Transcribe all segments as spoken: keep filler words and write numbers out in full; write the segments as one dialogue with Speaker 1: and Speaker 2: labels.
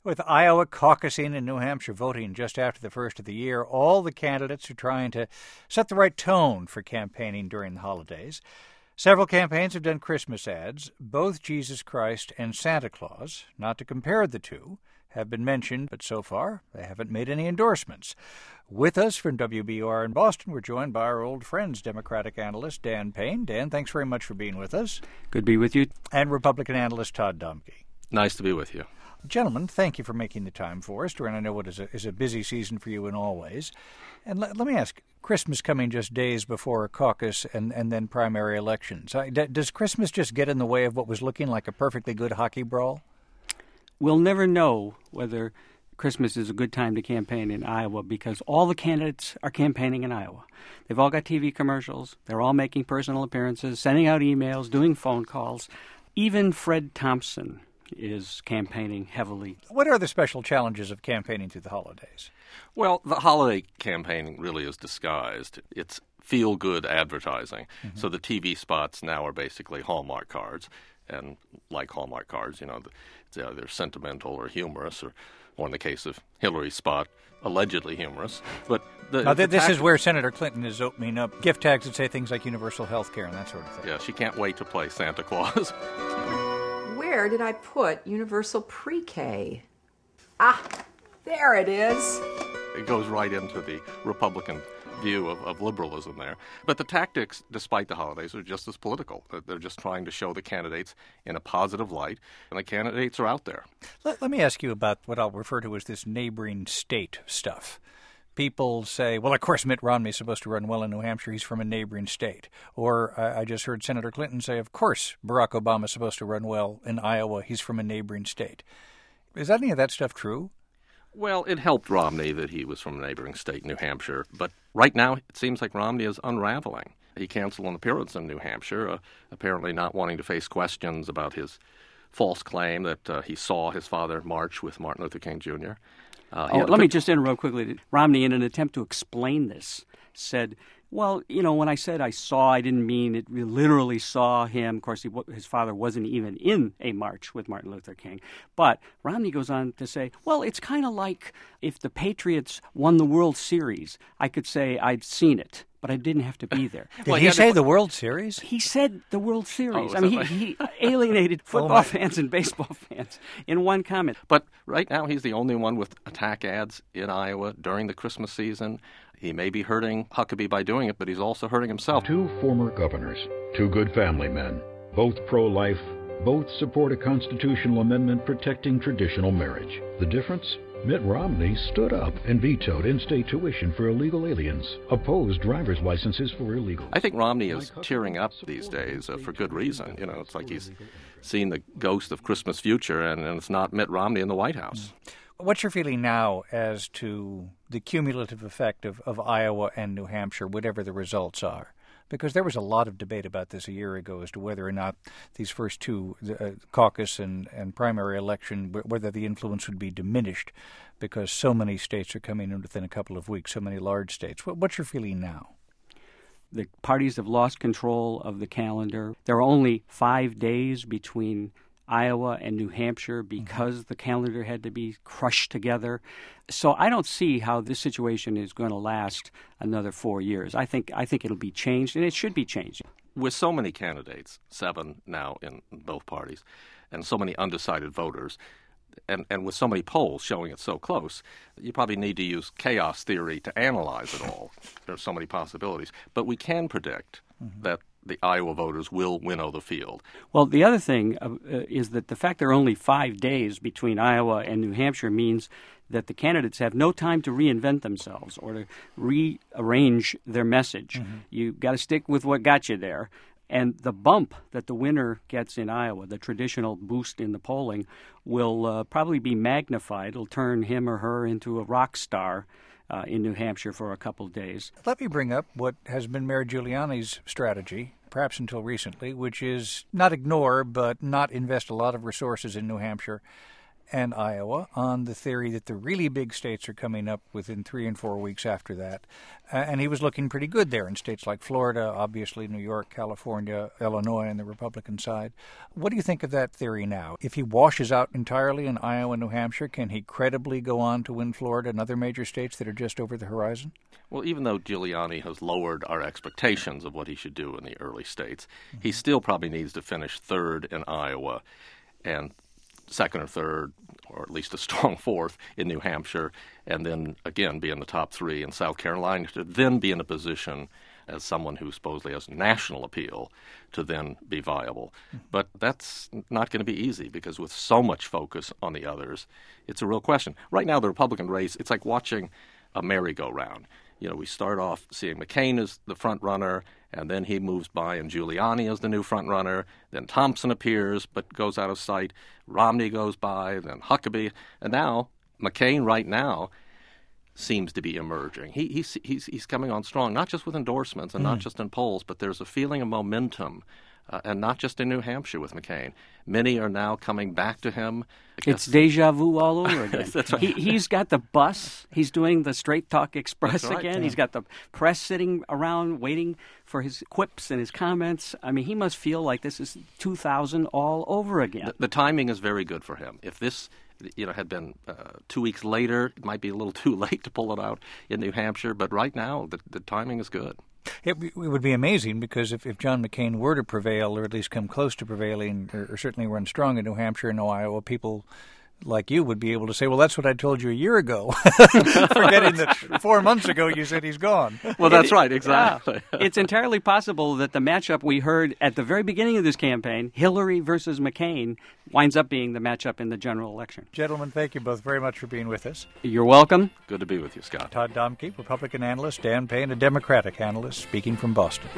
Speaker 1: With Iowa caucusing and New Hampshire voting just after the first of the year, all the candidates are trying to set the right tone for campaigning during the holidays. Several campaigns have done Christmas ads. Both Jesus Christ and Santa Claus, not to compare the two, have been mentioned, but so far they haven't made any endorsements. With us from W B U R in Boston, we're joined by our old friends, Democratic analyst Dan Payne. Dan, thanks very much for being with us.
Speaker 2: Good to be with you.
Speaker 1: And Republican analyst Todd Domke.
Speaker 3: Nice to be with you.
Speaker 1: Gentlemen, thank you for making the time for us during I know what is a, is a busy season for you in all ways. And let, let me ask, Christmas coming just days before a caucus and, and then primary elections. Uh, d- does Christmas just get in the way of what was looking like a perfectly good hockey brawl?
Speaker 2: We'll never know whether Christmas is a good time to campaign in Iowa because all the candidates are campaigning in Iowa. They've all got T V commercials. They're all making personal appearances, sending out emails, doing phone calls. Even Fred Thompson is campaigning heavily.
Speaker 1: What are the special challenges of campaigning through the holidays?
Speaker 3: Well, the holiday campaigning really is disguised. It's feel-good advertising. Mm-hmm. So the T V spots now are basically Hallmark cards. And like Hallmark cards, you know, they're either sentimental or humorous, or, or in the case of Hillary's spot, allegedly humorous. But the,
Speaker 1: now,
Speaker 3: the
Speaker 1: this
Speaker 3: tactic-
Speaker 1: is where Senator Clinton is opening up gift tags that say things like universal health care and that sort of thing.
Speaker 3: Yeah, she can't wait to play Santa Claus.
Speaker 4: Where did I put universal pre-K? Ah, there it is.
Speaker 3: It goes right into the Republican view of, of liberalism there. But the tactics, despite the holidays, are just as political. They're just trying to show the candidates in a positive light, and the candidates are out there.
Speaker 1: Let, let me ask you about what I'll refer to as this neighboring state stuff. People say, well, of course, Mitt Romney is supposed to run well in New Hampshire. He's from a neighboring state. Or uh, I just heard Senator Clinton say, of course, Barack Obama is supposed to run well in Iowa. He's from a neighboring state. Is any of that stuff true?
Speaker 3: Well, it helped Romney that he was from a neighboring state, New Hampshire. But right now, it seems like Romney is unraveling. He canceled an appearance in New Hampshire, uh, apparently not wanting to face questions about his false claim that uh, he saw his father march with Martin Luther King Junior Uh,
Speaker 2: oh, let me just interrupt quickly. Romney, in an attempt to explain this, said, well, you know, when I said I saw, I didn't mean it. We literally saw him. Of course, he, his father wasn't even in a march with Martin Luther King. But Romney goes on to say, well, it's kind of like if the Patriots won the World Series. I could say I'd seen it, but I didn't have to be there.
Speaker 1: Did well, he, he say to... the World Series?
Speaker 2: He said the World Series.
Speaker 3: Oh,
Speaker 2: I mean, he, he alienated football oh fans and baseball fans in one comment.
Speaker 3: But right now, he's the only one with attack ads in Iowa during the Christmas season. He may be hurting Huckabee by doing it, but he's also hurting himself.
Speaker 5: Two former governors, two good family men, both pro-life, both support a constitutional amendment protecting traditional marriage. The difference? Mitt Romney stood up and vetoed in-state tuition for illegal aliens, opposed driver's licenses for illegals.
Speaker 3: I think Romney is tearing up these days uh, for good reason. You know, it's like he's seen the ghost of Christmas future, and, and it's not Mitt Romney in the White House.
Speaker 1: What's your feeling now as to the cumulative effect of, of Iowa and New Hampshire, whatever the results are? Because there was a lot of debate about this a year ago as to whether or not these first two, uh, caucus and, and primary election, whether the influence would be diminished because so many states are coming in within a couple of weeks, so many large states. What, what's your feeling now?
Speaker 2: The parties have lost control of the calendar. There are only five days between Iowa and New Hampshire because mm-hmm. the calendar had to be crushed together. So I don't see how this situation is going to last another four years. I think I think it'll be changed, and it should be changed.
Speaker 3: With so many candidates, seven now in both parties, and so many undecided voters, and, and with so many polls showing it so close, you probably need to use chaos theory to analyze it all. There's so many possibilities. But we can predict mm-hmm. that the Iowa voters will winnow the field.
Speaker 2: Well, the other thing uh, is that the fact there are only five days between Iowa and New Hampshire means that the candidates have no time to reinvent themselves or to rearrange their message. Mm-hmm. You've got to stick with what got you there. And the bump that the winner gets in Iowa, the traditional boost in the polling, will uh, probably be magnified. It'll turn him or her into a rock star uh, in New Hampshire for a couple of days.
Speaker 1: Let me bring up what has been Mayor Giuliani's strategy, perhaps until recently, which is not ignore but not invest a lot of resources in New Hampshire and Iowa on the theory that the really big states are coming up within three and four weeks after that. Uh, and he was looking pretty good there in states like Florida, obviously New York, California, Illinois on the Republican side. What do you think of that theory now? If he washes out entirely in Iowa and New Hampshire, can he credibly go on to win Florida and other major states that are just over the horizon?
Speaker 3: Well, even though Giuliani has lowered our expectations of what he should do in the early states, mm-hmm. he still probably needs to finish third in Iowa and second or third, or at least a strong fourth in New Hampshire, and then again be in the top three in South Carolina to then be in a position as someone who supposedly has national appeal to then be viable. Mm-hmm. But that's not going to be easy because with so much focus on the others, it's a real question. Right now, the Republican race, it's like watching a merry-go-round. You know, we start off seeing McCain as the front runner, and then he moves by and Giuliani as the new front runner. Then Thompson appears but goes out of sight. Romney goes by, then Huckabee. And now McCain right now seems to be emerging. He, he's, he's, he's coming on strong, not just with endorsements and mm. not just in polls, but there's a feeling of momentum. Uh, and not just in New Hampshire with McCain. Many are now coming back to him.
Speaker 2: It's deja vu all over again.
Speaker 3: That's right.
Speaker 2: he, he's got the bus. He's doing the Straight Talk Express
Speaker 3: right,
Speaker 2: again.
Speaker 3: yeah.
Speaker 2: He's got the press sitting around waiting for his quips and his comments. I mean, he must feel like this is two thousand all over again.
Speaker 3: The, the timing is very good for him. If this you know, had been uh, two weeks later, it might be a little too late to pull it out in New Hampshire. But right now, the, the timing is good.
Speaker 1: It, it would be amazing because if, if John McCain were to prevail, or at least come close to prevailing, or, or certainly run strong in New Hampshire and Iowa, people like you would be able to say, well, that's what I told you a year ago, forgetting that four months ago you said he's gone.
Speaker 3: Well, that's right, exactly.
Speaker 2: Yeah. It's entirely possible that the matchup we heard at the very beginning of this campaign, Hillary versus McCain, winds up being the matchup in the general election.
Speaker 1: Gentlemen, thank you both very much for being with us.
Speaker 2: You're welcome.
Speaker 3: Good to be with you, Scott.
Speaker 1: Todd Domke, Republican analyst, Dan Payne, a Democratic analyst, speaking from Boston.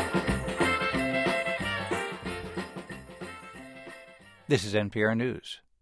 Speaker 1: This is N P R News.